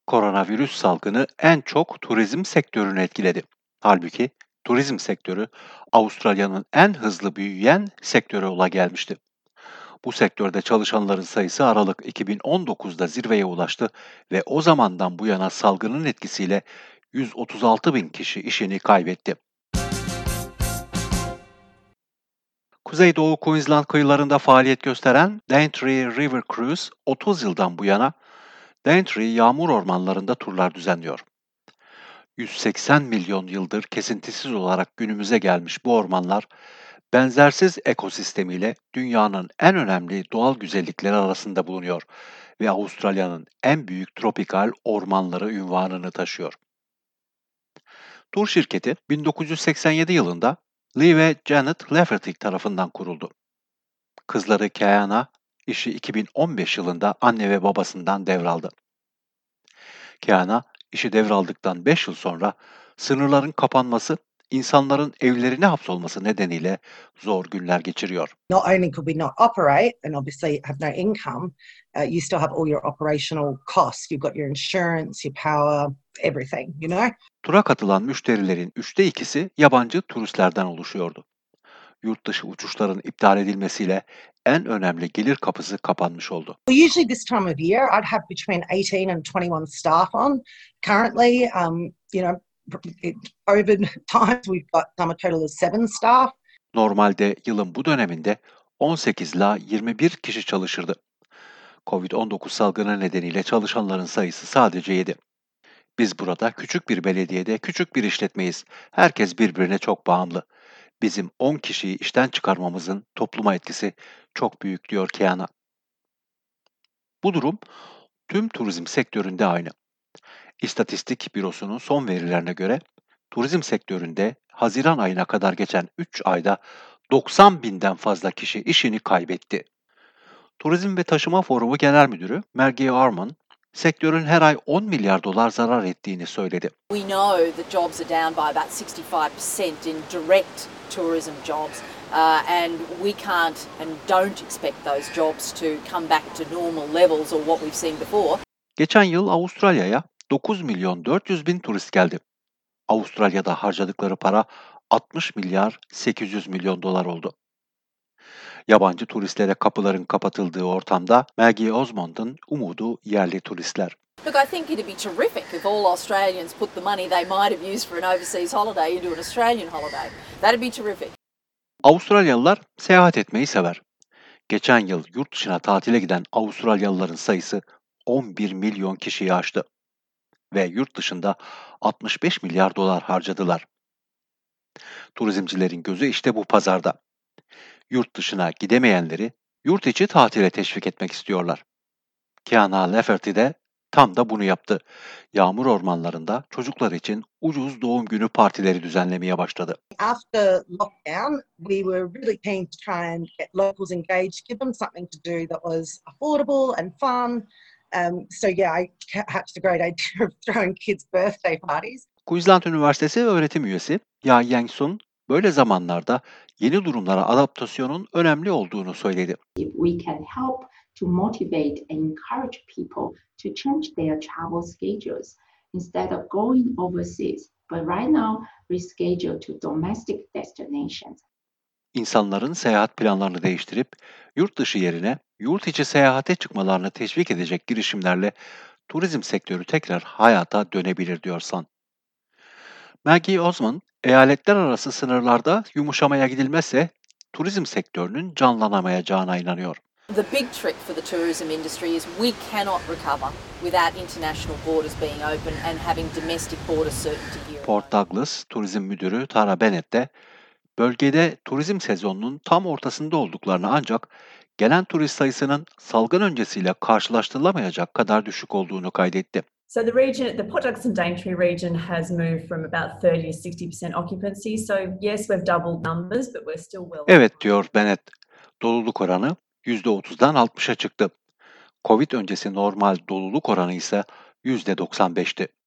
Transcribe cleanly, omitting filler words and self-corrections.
Koronavirüs salgını en çok turizm sektörünü etkiledi. Halbuki turizm sektörü Avustralya'nın en hızlı büyüyen sektörü ola gelmişti. Bu sektörde çalışanların sayısı Aralık 2019'da zirveye ulaştı ve o zamandan bu yana salgının etkisiyle 136 bin kişi işini kaybetti. Kuzeydoğu Queensland kıyılarında faaliyet gösteren Daintree River Cruise 30 yıldan bu yana Daintree yağmur ormanlarında turlar düzenliyor. 180 milyon yıldır kesintisiz olarak günümüze gelmiş bu ormanlar, benzersiz ekosistemiyle dünyanın en önemli doğal güzellikleri arasında bulunuyor ve Avustralya'nın en büyük tropikal ormanları unvanını taşıyor. Tur şirketi 1987 yılında Lee ve Janet Lafferty tarafından kuruldu. Kızları Keana, işi 2015 yılında anne ve babasından devraldı. Keana, işi devraldıktan 5 yıl sonra sınırların kapanması, insanların evlerine hapsolması nedeniyle zor günler geçiriyor. Not only could we not operate and obviously have no income, you still have all your operational costs. You've got your insurance, your power, everything, you know? Tura katılan müşterilerin 2/3'ü yabancı turistlerden oluşuyordu. Yurt dışı uçuşların iptal edilmesiyle en önemli gelir kapısı kapanmış oldu. Well, usually this time of year, I'd have between 18 and 21 staff on. Currently, over times we've got a total of 7 staff. Normalde yılın bu döneminde 18 ila 21 kişi çalışırdı. Covid-19 salgını nedeniyle çalışanların sayısı sadece 7. Biz burada küçük bir belediyede küçük bir işletmeyiz. Herkes birbirine çok bağımlı. Bizim 10 kişiyi işten çıkarmamızın topluma etkisi çok büyük diyor Keana. Bu durum tüm turizm sektöründe aynı. İstatistik Bürosu'nun son verilerine göre turizm sektöründe Haziran ayına kadar geçen 3 ayda 90 binden fazla kişi işini kaybetti. Turizm ve Taşıma Forumu Genel Müdürü Maggie Arman, sektörün her ay 10 milyar dolar zarar ettiğini söyledi. We know that jobs are down by about 65% in direct tourism jobs, and we can't and don't expect those jobs to come back to normal levels or what we've seen before. Geçen yıl Avustralya'ya 9 milyon 400 bin turist geldi. Avustralya'da harcadıkları para 60 milyar 800 milyon dolar oldu. Yabancı turistlere kapıların kapatıldığı ortamda Maggie Osmond'un umudu yerli turistler. Look, I think it'd be terrific if all Australians put the money they might have used for an overseas holiday into an Australian holiday. That'd be terrific. Avustralyalılar seyahat etmeyi sever. Geçen yıl yurt dışına tatile giden Avustralyalıların sayısı 11 milyon kişiyi aştı ve yurt dışında 65 milyar dolar harcadılar. Turizmcilerin gözü işte bu pazarda. Yurt dışına gidemeyenleri yurt içi tatile teşvik etmek istiyorlar. Keana Lafferty de tam da bunu yaptı. Yağmur ormanlarında çocuklar için ucuz doğum günü partileri düzenlemeye başladı. After lockdown, we were really keen to try and get locals engaged, give them something to do that was affordable and fun. I hatched the great idea of throwing kids' birthday parties. Queensland Üniversitesi öğretim üyesi Ya Yang-sun, böyle zamanlarda yeni durumlara adaptasyonun önemli olduğunu söyledi. If we can help to motivate and encourage people to change their travel schedules instead of going overseas, but right now reschedule to domestic destinations. İnsanların seyahat planlarını değiştirip yurt dışı yerine yurt içi seyahate çıkmalarını teşvik edecek girişimlerle turizm sektörü tekrar hayata dönebilir diyor Sun. Maggie Osmond, eyaletler arası sınırlarda yumuşamaya gidilmezse turizm sektörünün canlanamayacağına inanıyor. The big trick for the tourism industry is we cannot recover without international borders being open and having domestic border certainty here. Port Douglas Turizm Müdürü Tara Bennett de bölgede turizm sezonunun tam ortasında olduklarını ancak gelen turist sayısının salgın öncesiyle karşılaştırılamayacak kadar düşük olduğunu kaydetti. So the Port Douglas and Daintree region has moved from about 30 to 60% occupancy. So yes, we've doubled numbers, but we're still well. Evet diyor Bennett. Doluluk oranı %30'dan 60'a çıktı. Covid öncesi normal doluluk oranı ise %95'ti.